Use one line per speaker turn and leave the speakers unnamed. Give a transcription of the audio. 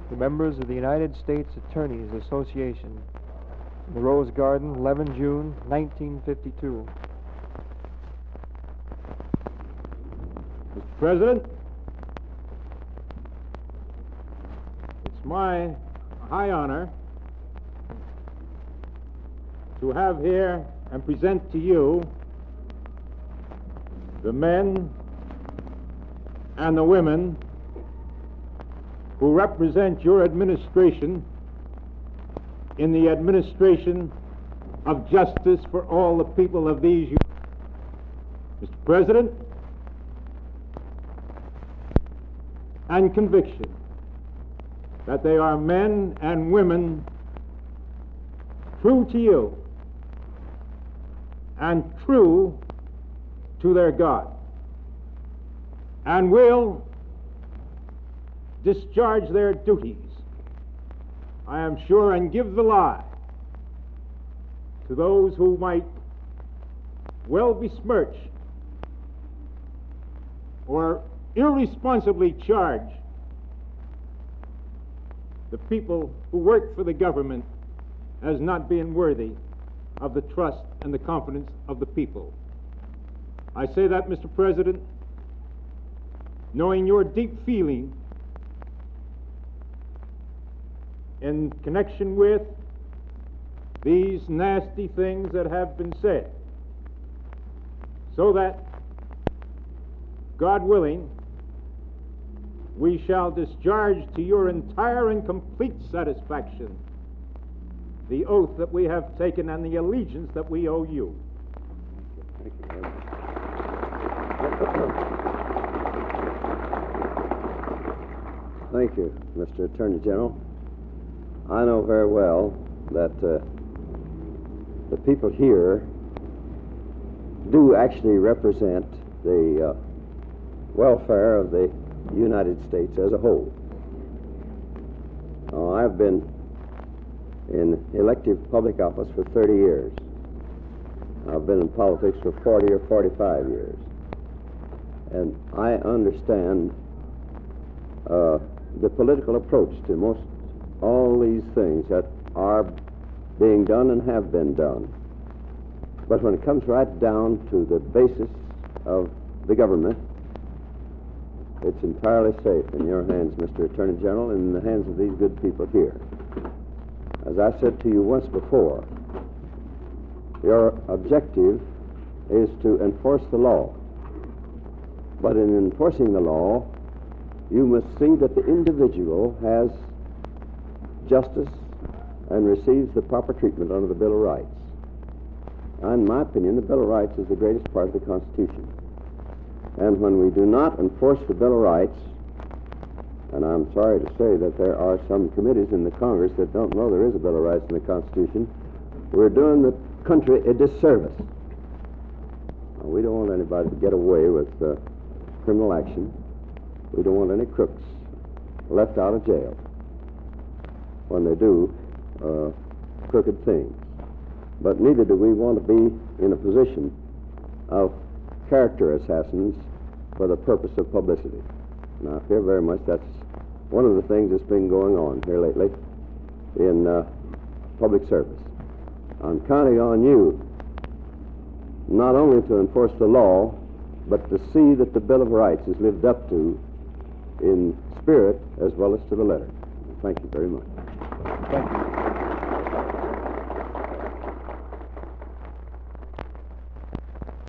to members of the United States Attorneys Association, in the Rose Garden, 11 June, 1952.
Mr. President, it's my high honor to have here and present to you the men and the women who represent your administration in the administration of justice for all the people of these United States. Mr. President, and conviction that they are men and women true to you and true to their God, and will discharge their duties, I am sure, and give the lie to those who might well besmirch or irresponsibly charge the people who work for the government as not being worthy of the trust and the confidence of the people. I say that, Mr. President, knowing your deep feeling in connection with these nasty things that have been said, so that, God willing, we shall discharge to your entire and complete satisfaction the oath that we have taken and the allegiance that we owe you.
Thank you very much. Thank you, Mr. Attorney General. I know very well that the people here do actually represent the welfare of the United States as a whole. I've been in elective public office for 30 years. I've been in politics for 40 or 45 years. And I understand the political approach to most all these things that are being done and have been done. But when it comes right down to the basis of the government, it's entirely safe in your hands, Mr. Attorney General, and in the hands of these good people here. As I said to you once before, your objective is to enforce the law. But in enforcing the law, you must see that the individual has justice and receives the proper treatment under the Bill of Rights. In my opinion, the Bill of Rights is the greatest part of the Constitution. And when we do not enforce the Bill of Rights, and I'm sorry to say that there are some committees in the Congress that don't know there is a Bill of Rights in the Constitution, we're doing the country a disservice. Now, we don't want anybody to get away with criminal action. We don't want any crooks left out of jail when they do crooked things. But neither do we want to be in a position of character assassins for the purpose of publicity. Now, I fear very much that's one of the things that's been going on here lately in public service. I'm counting on you not only to enforce the law, but to see that the Bill of Rights is lived up to in spirit as well as to the letter. Thank you very much.
Thank you.